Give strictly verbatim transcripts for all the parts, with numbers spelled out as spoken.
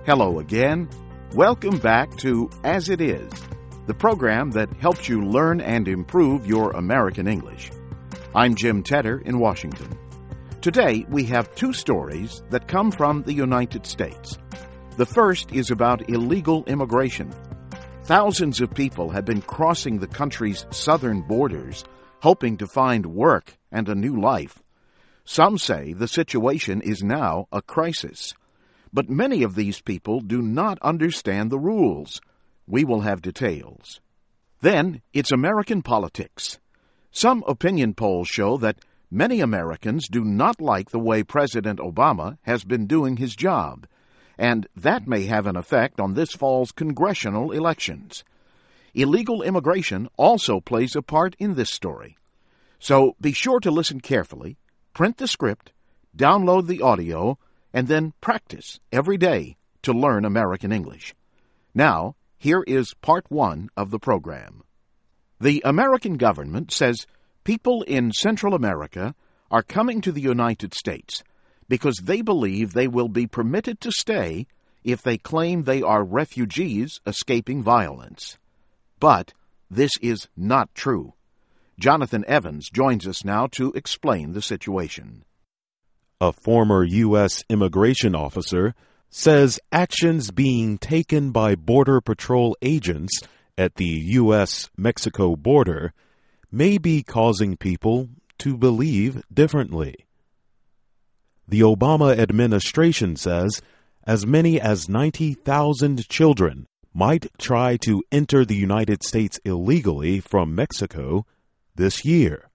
Hello again. Welcome back to As It Is, the program that helps you learn and improve your American English. I'm Jim Tedder in Washington. Today we have two stories that come from the United States. The first is about illegal immigration. Thousands of people have been crossing the country's southern borders, hoping to find work and a new life. Some say the situation is now a crisis. But many of these people do not understand the rules. We will have details. Then, it's American politics. Some opinion polls show that many Americans do not like the way President Obama has been doing his job, and that may have an effect on this fall's congressional elections. Illegal immigration also plays a part in this story. So be sure to listen carefully, print the script, download the audio, and then practice every day to learn American English. Now, here is part one of the program. The American government says people in Central America are coming to the United States because they believe they will be permitted to stay if they claim they are refugees escaping violence. But this is not true. Jonathan Evans joins us now to explain the situation. A former U S immigration officer says actions being taken by Border Patrol agents at the U S Mexico border may be causing people to believe differently. The Obama administration says as many as ninety thousand children might try to enter the United States illegally from Mexico this year.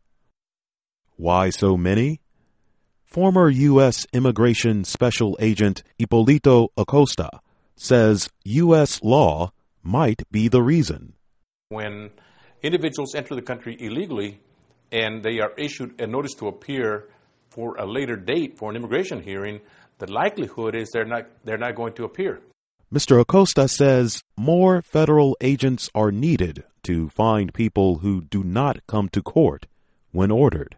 Why so many? Former U S Immigration Special Agent Hipólito Acosta says U S law might be the reason. When individuals enter the country illegally and they are issued a notice to appear for a later date for an immigration hearing, the likelihood is they're not they're not going to appear. Mister Acosta says more federal agents are needed to find people who do not come to court when ordered.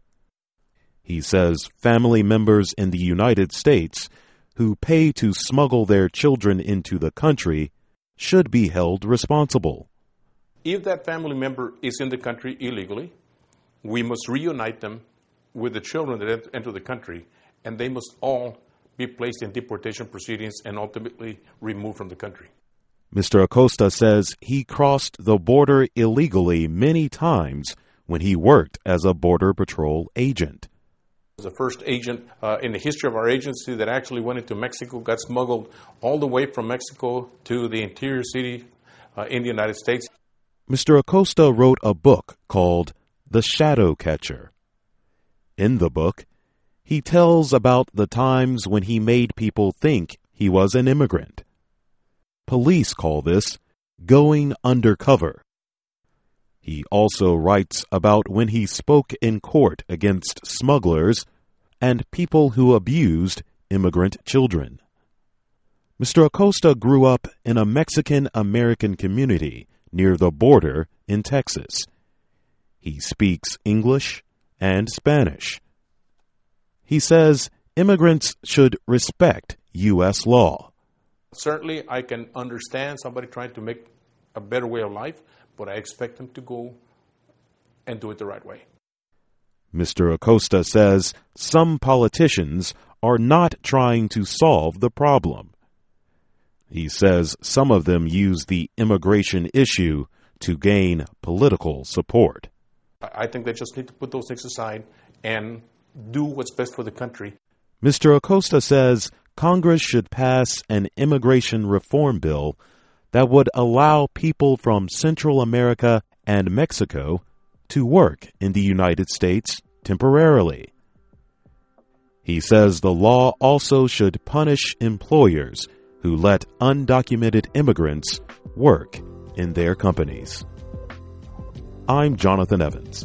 He says family members in the United States who pay to smuggle their children into the country should be held responsible. If that family member is in the country illegally, we must reunite them with the children that enter the country, and they must all be placed in deportation proceedings and ultimately removed from the country. Mister Acosta says he crossed the border illegally many times when he worked as a Border Patrol agent. The first agent uh, in the history of our agency that actually went into Mexico, got smuggled all the way from Mexico to the interior city uh, in the United States. Mister Acosta wrote a book called The Shadow Catcher. In the book, he tells about the times when he made people think he was an immigrant. Police call this going undercover. He also writes about when he spoke in court against smugglers and people who abused immigrant children. Mister Acosta grew up in a Mexican-American community near the border in Texas. He speaks English and Spanish. He says immigrants should respect U S law. Certainly, I can understand somebody trying to make a better way of life, but I expect them to go and do it the right way. Mister Acosta says some politicians are not trying to solve the problem. He says some of them use the immigration issue to gain political support. I think they just need to put those things aside and do what's best for the country. Mister Acosta says Congress should pass an immigration reform bill that would allow people from Central America and Mexico to work in the United States temporarily. He says the law also should punish employers who let undocumented immigrants work in their companies. I'm Jonathan Evans.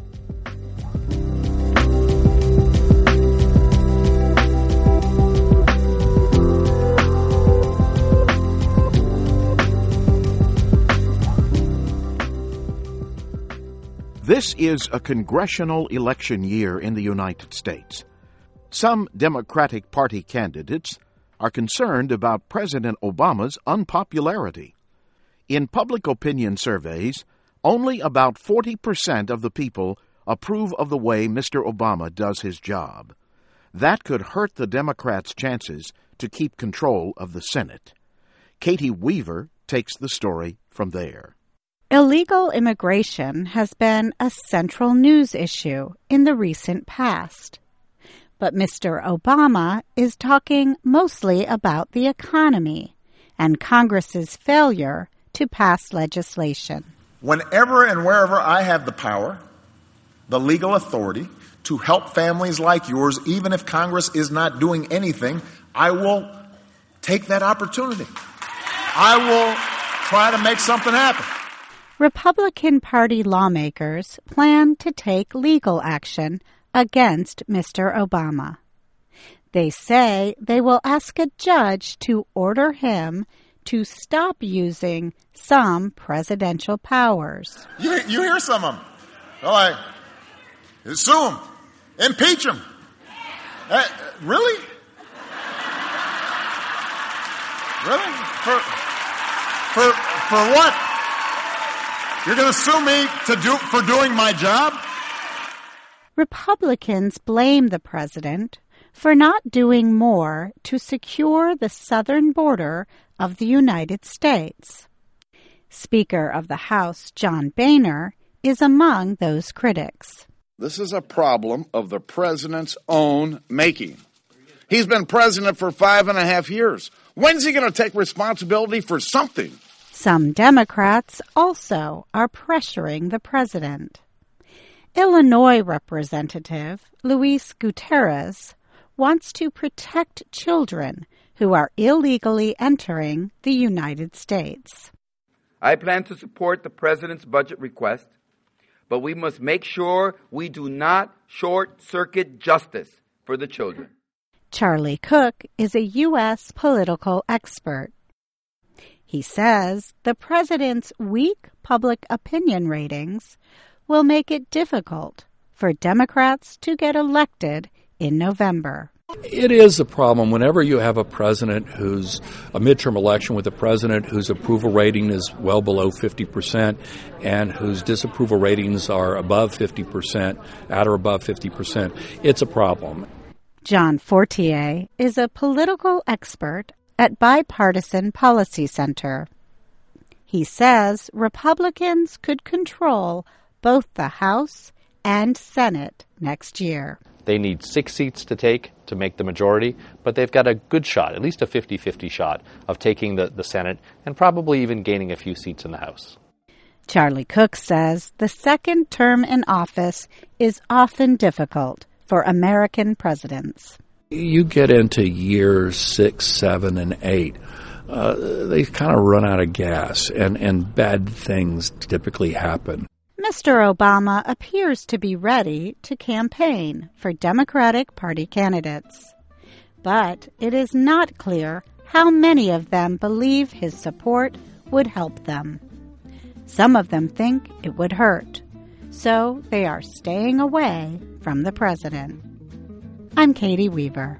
This is a congressional election year in the United States. Some Democratic Party candidates are concerned about President Obama's unpopularity. In public opinion surveys, only about forty percent of the people approve of the way Mister Obama does his job. That could hurt the Democrats' chances to keep control of the Senate. Katie Weaver takes the story from there. Illegal immigration has been a central news issue in the recent past. But Mister Obama is talking mostly about the economy and Congress's failure to pass legislation. Whenever and wherever I have the power, the legal authority to help families like yours, even if Congress is not doing anything, I will take that opportunity. I will try to make something happen. Republican Party lawmakers plan to take legal action against Mister Obama. They say they will ask a judge to order him to stop using some presidential powers. You, you hear some of them. They're like, sue him, impeach him. Uh, really? Really? For, for, for what? You're going to sue me to do, for doing my job? Republicans blame the president for not doing more to secure the southern border of the United States. Speaker of the House John Boehner is among those critics. This is a problem of the president's own making. He's been president for five and a half years. When's he going to take responsibility for something? Some Democrats also are pressuring the president. Illinois Representative Luis Gutierrez wants to protect children who are illegally entering the United States. I plan to support the president's budget request, but we must make sure we do not short-circuit justice for the children. Charlie Cook is a U S political expert. He says the president's weak public opinion ratings will make it difficult for Democrats to get elected in November. It is a problem whenever you have a president who's a midterm election with a president whose approval rating is well below fifty percent and whose disapproval ratings are above fifty percent, at or above fifty percent. It's a problem. John Fortier is a political expert at Bipartisan Policy Center. He says Republicans could control both the House and Senate next year. They need six seats to take to make the majority, but they've got a good shot, at least a fifty-fifty shot, of taking the, the Senate and probably even gaining a few seats in the House. Charlie Cook says the second term in office is often difficult for American presidents. You get into years six, seven, and eight. Uh, they kind of run out of gas, and, and bad things typically happen. Mister Obama appears to be ready to campaign for Democratic Party candidates. But it is not clear how many of them believe his support would help them. Some of them think it would hurt, so they are staying away from the president. I'm Katie Weaver.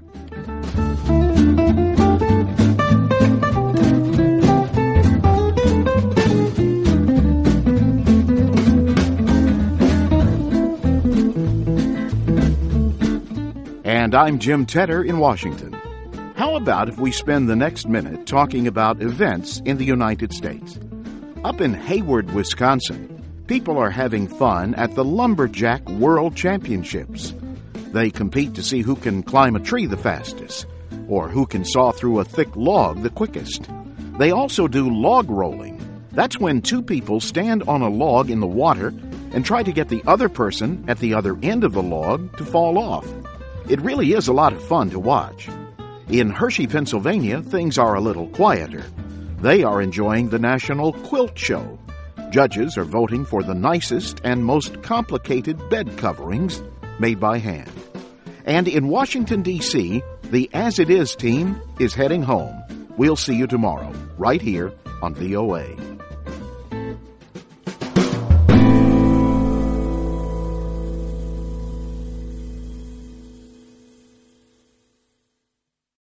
And I'm Jim Tedder in Washington. How about if we spend the next minute talking about events in the United States? Up in Hayward, Wisconsin, people are having fun at the Lumberjack World Championships. They compete to see who can climb a tree the fastest, or who can saw through a thick log the quickest. They also do log rolling. That's when two people stand on a log in the water and try to get the other person at the other end of the log to fall off. It really is a lot of fun to watch. In Hershey, Pennsylvania, things are a little quieter. They are enjoying the National Quilt Show. Judges are voting for the nicest and most complicated bed coverings made by hand. And in Washington, D C, the As It Is team is heading home. We'll see you tomorrow, right here on V O A.